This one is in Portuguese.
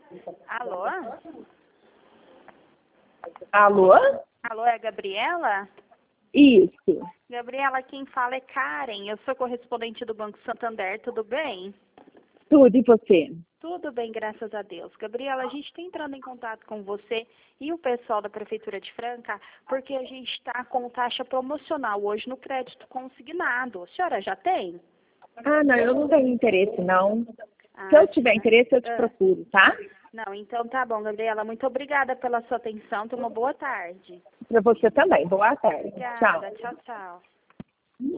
Alô? Alô? Alô, é a Gabriela? Isso. Gabriela, quem fala é Karen. Eu sou correspondente do Banco Santander, tudo bem? Tudo, e você? Tudo bem, graças a Deus. Gabriela, a gente está entrando em contato com você e o pessoal da Prefeitura de Franca, porque a gente está com taxa promocional hoje no crédito consignado. A senhora já tem? Ah, não, eu não tenho interesse, não. Se Ah, eu tiver senhora. interesse, eu te procuro, tá? Não, então tá bom, Gabriela. Muito obrigada pela sua atenção. Tenha uma boa tarde. Para você também. Boa tarde. Tchau. Obrigada. Tchau, tchau.